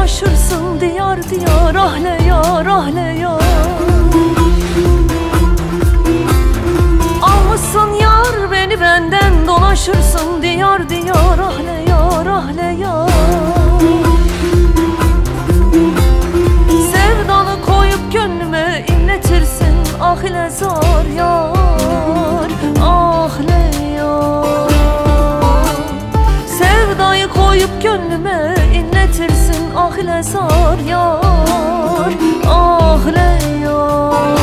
dolaşırsın diyar diyar, ahle yar, ahle yar. Almışsın yar beni benden, dolaşırsın diyar diyar, ahle yar, ahle yar. Sevdanı koyup gönlüme inletirsin, ah ile zar yar, ah ile yar. Sevdayı koyup gönlüme inletirsin, ah ile zar yar, ah ile yar.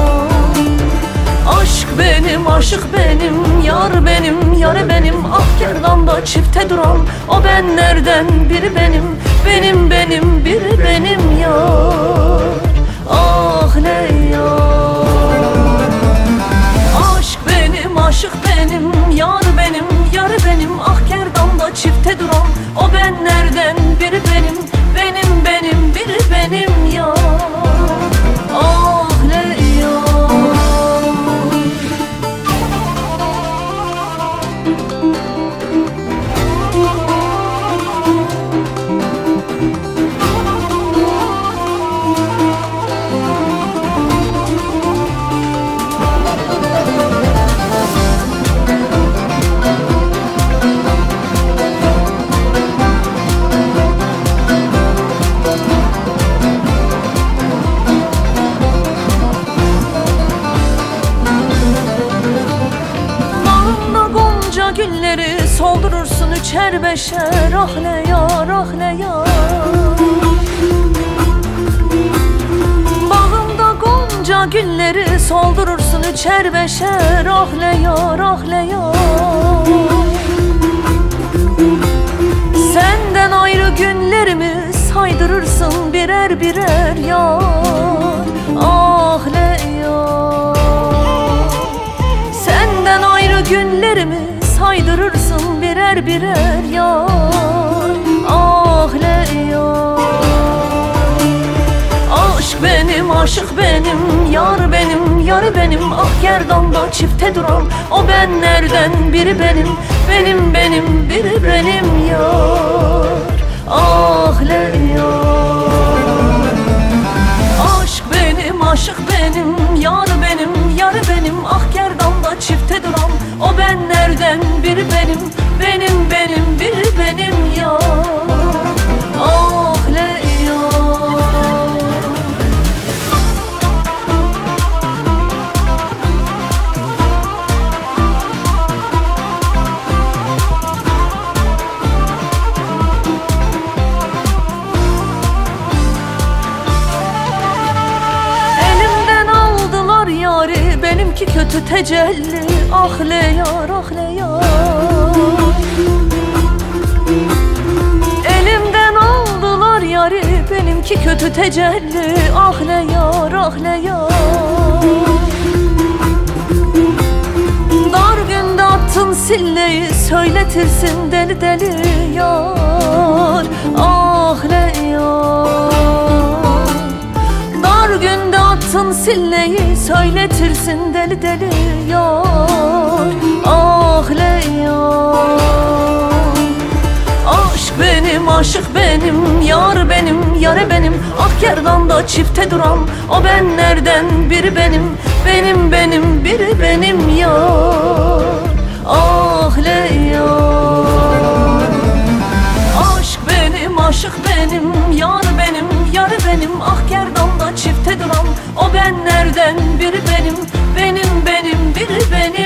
Aşk benim, aşık benim, yar benim, yar benim. Ah gerdanda çifte duran o benlerden biri benim, benim benim, biri benim yar, ah ne yar. Aşk benim, aşık benim, yar benim, yar benim. Ah gerdanda çifte duran o benlerden biri benim, benim benim, biri benim yar, ah ne yar. Gülleri soldurursun üçer beşer, ah ne yar, ah ne yar. Bağımda gonca gülleri soldurursun üçer beşer, ah ne yar, ah ne yar. Senden ayrı günlerimi saydırırsın birer birer yar, ah ne yar. Senden ayrı günlerimi saydırırsın birer birer yar, ah ne yar. Aşk benim, aşık benim, yar benim, yar benim. Ah gerdanda çifte duran o benlerden biri benim, benim benim, biri benim yar, ah ne yar. Aşk benim, aşık benim, yar benim, yar benim. Ah gerdanda çifte duran o benlerden biri benim, benim benim, biri benim yar, ah ne yar. Elimden aldılar yari, benimki kötü tecelli, ah le yar, ah le yar. Elimden aldılar yari, benimki kötü tecelli, ah le yar, ah le yar. Dar günde attın silleyi, söyletirsin deli deli yar, ah le yar. Dar günde attın silleyi, söyletirsin deli deli yar, ah le yar. Aşk benim, aşık benim, yar benim, yar benim. Ah gerdanda çifte duran o benlerden biri benim, benim benim, biri benim yar, ah le yar. Aşk benim, aşık benim, yar benim, yar benim. Ah gerdanda çifte duran o benlerden biri benim, benim benim, biri benim.